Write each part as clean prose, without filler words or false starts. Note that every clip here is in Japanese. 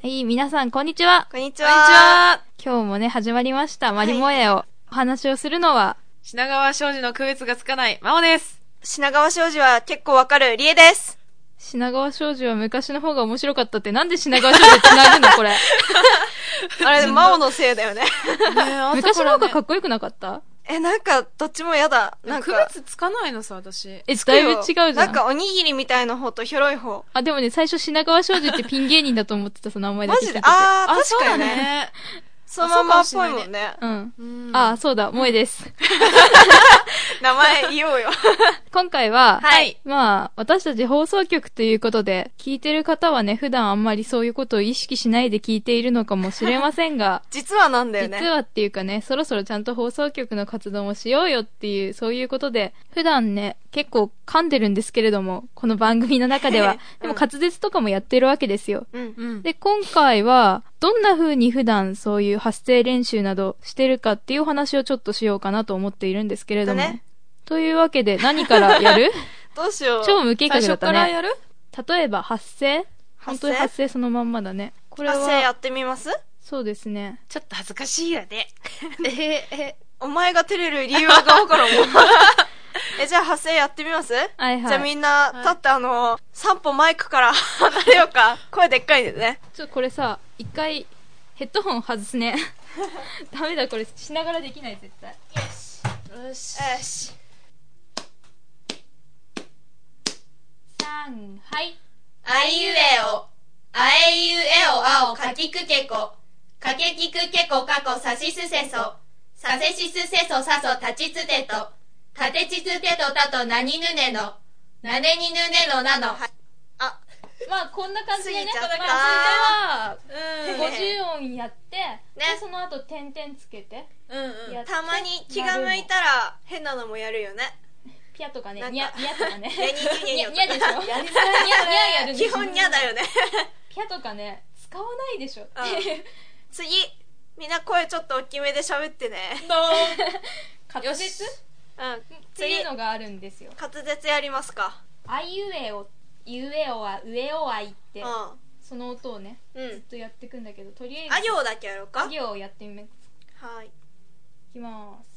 はい、皆さん、こんにちは。 こんにちは。 今日もね、始まりました。マリモエを。お話をするのは、 品川庄司の区別がつかない、真央です。 品川庄司は結構わかる、りえです。 品川庄司は昔の方が面白かったって、なんで品川庄司繋ぐのこれ。 あれ、真央のせいだよね。 昔の方がかっこよくなかった？ なんか、どっちも嫌だ。なんか。 区別つかないのさ、私。 だいぶ違うじゃん。 なんか、おにぎりみたいな方と広い方。 あ、でもね、最初品川庄司ってピン芸人だと思ってた、その名前だけ聞いてて。 マジで？確かにね。そのままっぽいもんね。 うん。あ、そうだ、萌えです。 名前言おうよ。 今回は、 はい。 まあ、私たち放送局ということで、聞いてる方はね、普段あんまりそういうことを意識しないで聞いているのかもしれませんが、 実はなんだよね。 実はっていうかね、そろそろちゃんと放送局の活動もしようよっていう、そういうことで、普段ね、結構噛んでるんですけれども、この番組の中では。でも滑舌とかもやってるわけですよ。 うん。 で、今回は、どんな風に普段そういう発声練習などしてるかっていう話をちょっとしようかなと思っているんですけれども。ね、というわけで、何からやる？ どうしよう。 超無計画だったね。 最初からやる？ 例えば発声？本当に発声そのまんまだね。 これは発声やってみます？ そうですね。 ちょっと恥ずかしいよね。 お前が照れる理由がわからんもん。じゃあ発声やってみます？ はいはい。 じゃあみんな、立って3歩マイクから離れようか。声でっかいんですね。 ちょっとこれさ、一回、ヘッドホン外すね。ダメだ、これしながらできない、絶対。 よし。 はい。 あいうえお、あえいうえおあおかきくけこ、かけきくけこかこさしすせそ、させしすせそさそたちつてと、たてちつてとたとなにぬねの、なねにぬねのなの。 まあこんな感じでね、 過ぎちゃった。 まあ50音やって、でその後点々つけて、 たまに気が向いたら変なのもやるよね。 ピャとかね、ニャとかね。 ニャでしょ？ ニャやるんでしょ？ 基本ニャだよね。 ピャとかね、使わないでしょ。 次、みんな声ちょっと大きめで喋ってね。 滑舌？っていうのがあるんですよ。 滑舌やりますか。 あいうえお、ゆえおは、うえおあいって、その音をね、ずっとやっていくんだけど、とりあえず。 あ行だけやろうか。 あ行をやってみます。 はい。いきまーす。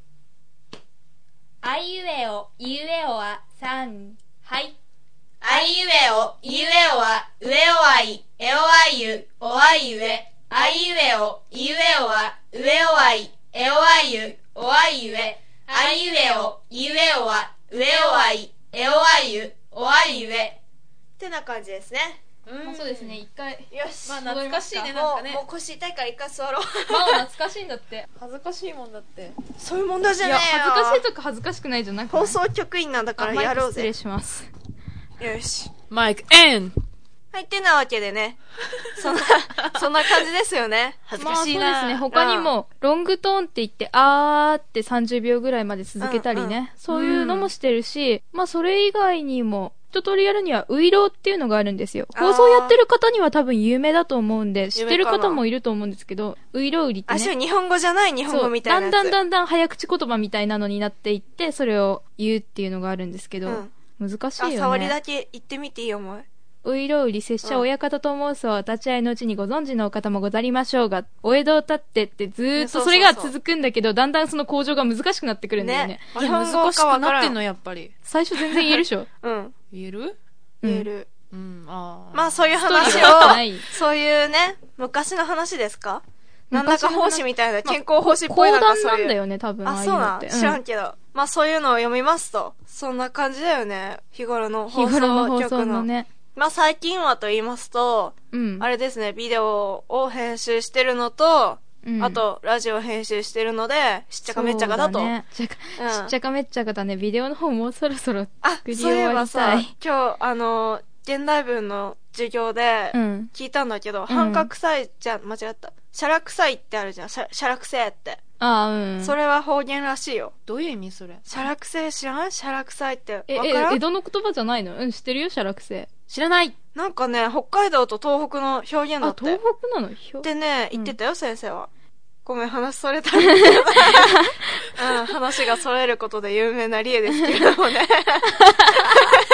あいうえお、ゆえおは、3、はい。 あいうえお、ゆえおは、うえおあい、えおあいゆ、おあいゆえ。あいうえお、ゆえおは、うえおあい、えおあいゆ、おあいゆえ。あいうえお、ゆえおは、うえおあい、えおあいゆ、おあいゆえ。ってな感じですね。 そうですね、一回。 よし。 まあ懐かしいね、なんかね。 もう腰痛いから一回座ろう。 まあ懐かしいんだって。 恥ずかしいもんだって。 そういう問題じゃねえよ。 いや、恥ずかしいとか恥ずかしくないじゃなくて。 放送局員なんだからやろうぜ。 失礼します。 よし。 マイク、エン！ はい、ってなわけでね。そんな感じですよね。 恥ずかしいな。 まあそうですね、他にも、ロングトーンって言って、あーって30秒ぐらいまで続けたりね。そういうのもしてるし、まあそれ以外にも、一通りやるには、ウイローっていうのがあるんですよ。放送やってる方には多分有名だと思うんで、知ってる方もいると思うんですけど、ウイロウリってね。 そう、日本語じゃない日本語みたいなやつ。 だんだん早口言葉みたいなのになっていって、それを言うっていうのがあるんですけど、難しいよね。 触りだけ言ってみていいよ、お前。 ういろうり拙者親方と申すは立ち会いのうちにご存知のお方もござりましょうが、お江戸を立ってってずーっとそれが続くんだけど、だんだんその向上が難しくなってくるんだよね。 日本語難しくなってんの、やっぱり。 最初全然言えるでしょ。 言える？ 言える。 まあそういう話を、そういうね、昔の話ですか？なんだか奉仕みたいな、健康奉仕っぽいなんかそういう。 講談なんだよね、多分。 そうなん、知らんけど。まあそういうのを読みますと。そんな感じだよね。日頃の放送のね。まあ最近はと言いますと、あれですね、ビデオを編集してるのと、あと、ラジオ編集してるので、しっちゃかめっちゃかだと。 しっちゃかめっちゃかだね。ビデオの方もうそろそろ作り終わりたい。 そういえばさ、今日、現代文の授業で、聞いたんだけど、半角臭い間違った。シャラ臭いってあるじゃん。シャラ臭いって。それは方言らしいよ。 どういう意味それ？ シャラ臭い知らん？シャラ臭いって。わからん？ 江戸の言葉じゃないの？知ってるよ、シャラ臭い。 知らない。 なんかね、北海道と東北の表現だって。 東北なの？ ってね、言ってたよ、先生は。ごめん、話それたんだけど。話がそれることで有名なリエですけれどもね。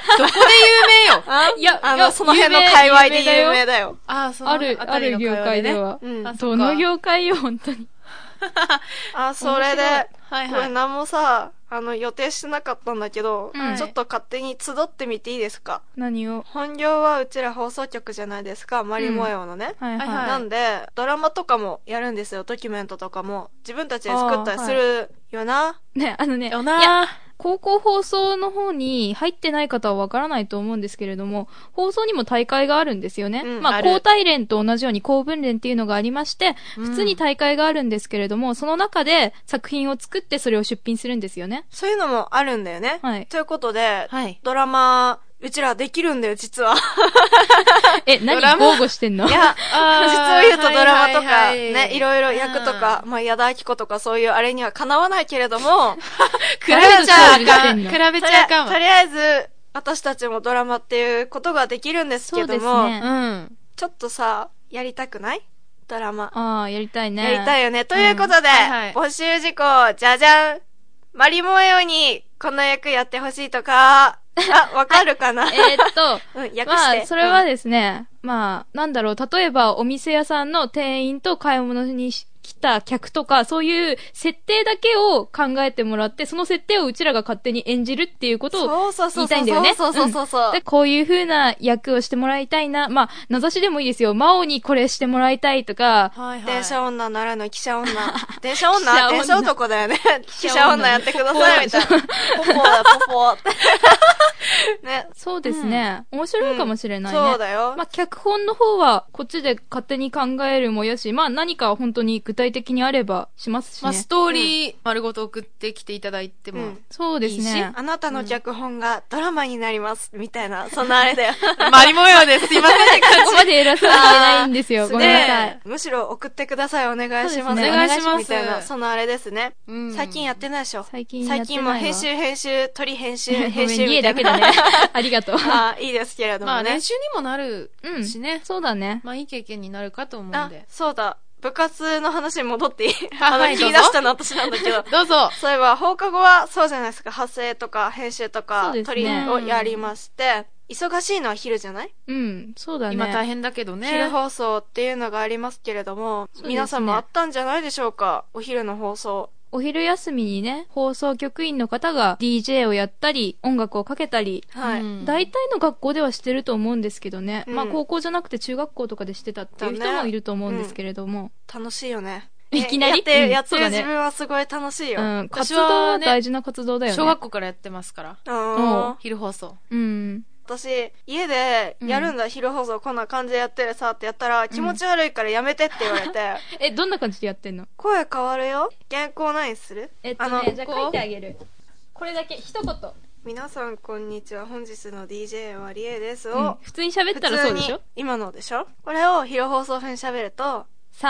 どこで有名よ。 いやその辺の界隈で有名だよ。 そのある業界では。 うん。 どの業界よ、本当に。 それで、 はいはい。 これ何もさ、予定してなかったんだけど、 うんちょっと勝手に集ってみていいですか？ 何を？ 本業はうちら放送局じゃないですか、マリモエオのね。 はいはいはなんで、ドラマとかもやるんですよ、ドキュメントとかも。自分たちで作ったりするよな。 い。ね、 よいや、 な高校放送の方に入ってない方はわからないと思うんですけれども、放送にも大会があるんですよね。 うんまあ、 ある高体連と同じように高分連っていうのがありまして、 うん普通に大会があるんですけれども、その中で作品を作ってそれを出品するんですよね。 そういうのもあるんだよね。 はいということで、 はいドラマ、うちらできるんだよ、実は。 何ドラマ豪語してんの？ いや、実を言うとドラマとか、ね、いろいろや役とか、まあ、矢田亜希子とかそういうあれにはかなわないけれども、 比べちゃあかん。 比べ比べちゃあかんわ。 とりあえず、私たちもドラマっていうことができるんですけども、 そうですねうん。 ちょっとさ、やりたくない？ドラマ。 ああ、やりたいね。 やりたいよね。ということで、 はいはい募集事項、じゃじゃん。マリモエオにこの役やってほしいとか、わかるかな？ うん、 うん、訳して。 まあ、それはうんですね、まあ、なんだろう、例えばお店屋さんの店員と買い物に来た客とか、そういう設定だけを考えてもらって、その設定をうちらが勝手に演じるっていうことをそうそうそう言いたいんだよね。 そうそうそうそう。 で、こういう風な役をしてもらいたいな。まあ、名指しでもいいですよ。魔王にこれしてもらいたいとか、 はいはい。 電車女ならぬ汽車女。電車女汽車女電車男だよね。汽車車女やってください、みたいな。ポポだ、ポポって。ね。 そうですね。面白いかもしれないね。 そうだよ。 まあ、脚本の方は、こっちで勝手に考えるもよし、まあ、何か本当に具体的にあればしますしね。 まあ、ストーリー丸ごと送ってきていただいても。 そうですね。 あなたの脚本がドラマになります、みたいな、そんなあれだよ。 マリモヤです。すいませんって感ここまで偉そうに言えないんですよ。ごめんなさいね。むしろ送ってください、お願いします。 そうですねお願いしますみたいな、そのあれですね。 じ。うん最近やってないでしょ。 最近やってないわ最近も編集、鳥編集、 ごめん、 編集家だけみたいな。 だね。ありがとう。 ああ、いいですけれどもね。 まあ練習にもなるうん。 しね。 そうだね。 まあいい経験になるかと思うんあで、。 そうだ。部活の話に戻っていい？ はい気に出したの私なんだけど。 どうぞ。 そういえば、放課後はそうじゃないですか。発声とか編集とそかう、です鳥ねをやりまして、忙しいのは昼じゃない？ うん。そうだね。 今大変だけどね。 昼放送っていうのがありますけれども、 そうですね皆さんもあったんじゃないでしょうか？お昼の放送。 お昼休みにね、放送局員の方が DJ をやったり、音楽をかけたり、 はい。 うん大体の学校ではしてると思うんですけどね。 うんまあ高校じゃなくて中学校とかでしてたっていう人もいると思うんですけれども。 楽しいよね。 いきなりやってるそうだね自分はすごい楽しいよ。 うん。活私は動はね大事な活動だよね。 小学校からやってますから。 うん昼放送。 うん。 私、家でやるんだ、昼放送こんな感じでやってるさってやったら、気持ち悪いからやめてって言われて、 どんな感じでやってんの？ 声変わるよ？原稿何する？ じゃあ書いてあげる。これだけ、一言。 皆さんこんにちは、本日の DJ はりえですうんを、 普通に喋ったらそうでしょ？ 今のでしょ？これを昼放送風に喋ると、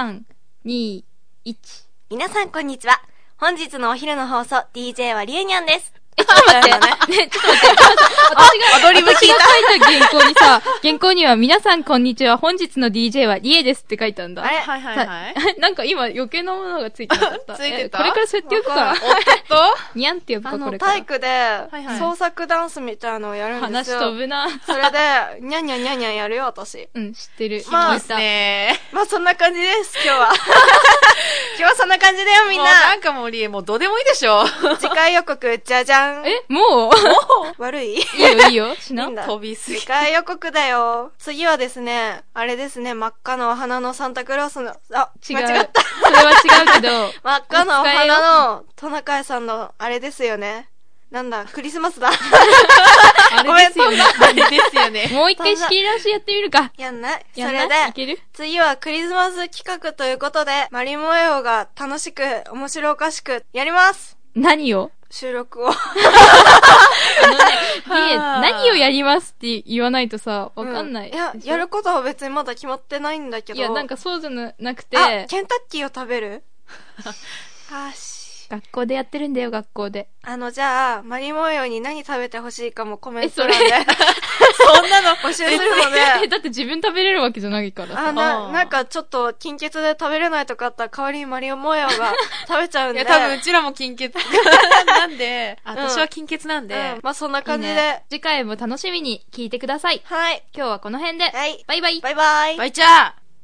3、2、1。 皆さんこんにちは。本日のお昼の放送、DJ はりえにゃんです。 ちょっと待って。ね、ちょっと待って。私が書いた原稿にさ、原稿には皆さんこんにちは、本日の DJ はリエですって書いたんだ。 あれはいはいはい。 なんか今余計なものがついてなかった。 ついてたこれからそうやって呼ぶから。 おっとにゃんって呼ぶか、これから。 体育で、 はい創作ダンスみたいなのをやるんです話よ。 飛ぶな。 それで、にゃんにゃんにゃんにゃんやるよ、私。 うん、知ってる。 まあ聞いたねまあそんな感じです、今日は。今日はそんな感じだよ、みんもうな。 なんかもうリエもうどうでもいいでしょ。 次回予告、じゃじゃん。 もう悪い？ いいよ、いいよ。しな。 いいんだ飛びすぎ次。回予告だよ。次はですね、あれですね、真っ赤なお花のサンタクロースの、 違う。 間違った。 それは違うけど。 真っ赤なお花のトナカイさんの、あれですよね。なんだ、クリスマスだ。 あれですよね。 あれですよね。 もう一回仕切り直しやってみるか。 やんない。そやんれで、 ないける次はクリスマス企画ということで、マリモエオが楽しく、面白おかしく、やります何を収録を。 リエ、何をやりますって言わないとさ、わかんない。 いや、やることは別にまだ決まってないんだけど。 いや、なんかそうじゃなくて、 あ、ケンタッキーを食べるあし。 学校でやってるんだよ、学校で。 じゃあ、マリモヨに何食べてほしいかもコメントそれ欄でそんなの募集するので、 だって自分食べれるわけじゃないからさ。 なんかちょっと金欠で食べれないとかあったら代わりにマリモヨが食べちゃうんで。 いや、多分うちらも金欠なんで、私は金欠なんで、 まあそんな感じで。 いいね。次回も楽しみに聞いてください。 はい。 今日はこの辺で。 はい。 バイバイ。 バイバイ。 バイチャー